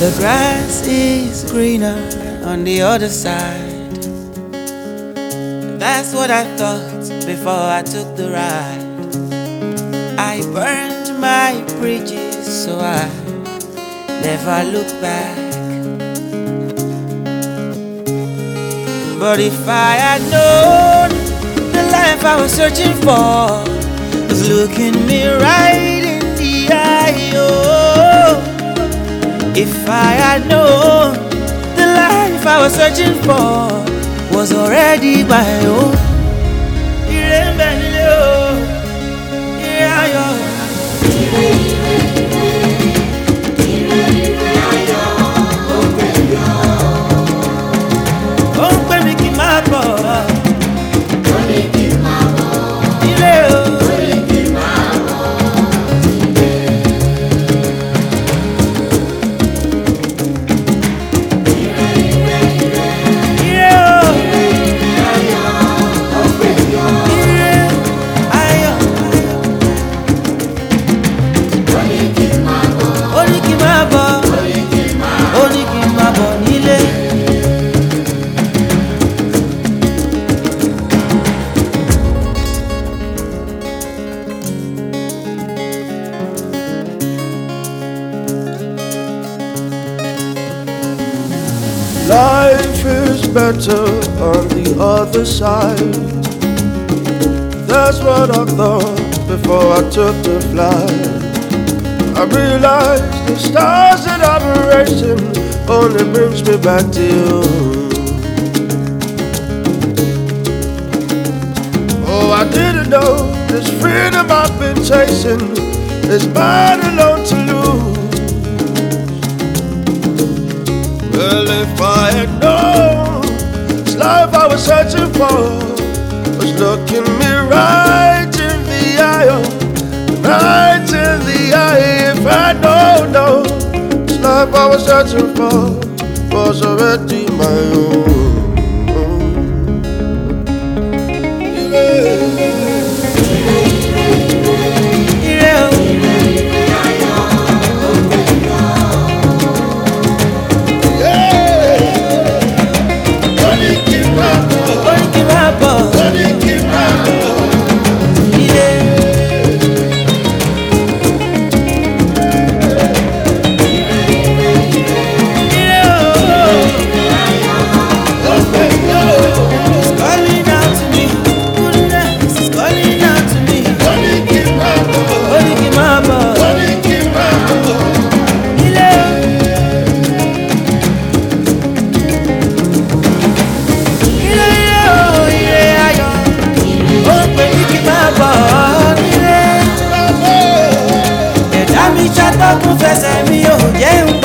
The grass is greener on the other side. That's what I thought before I took the ride. I burned my bridges so I never look back. But if I had known the life I was searching for was looking me right in the eye, oh. If I had known the life I was searching for was already my own. Life is better on the other side. That's what I thought before I took the flight. I realized the stars in operation only brings me back to you. Oh, I didn't know this freedom I've been chasing is mine alone to lose. Well, if I had known this life I was searching for was looking me right in the eye, right in the eye. If I know this life I was searching for was already my own. Fẹsẹ̀ mi ò jẹ́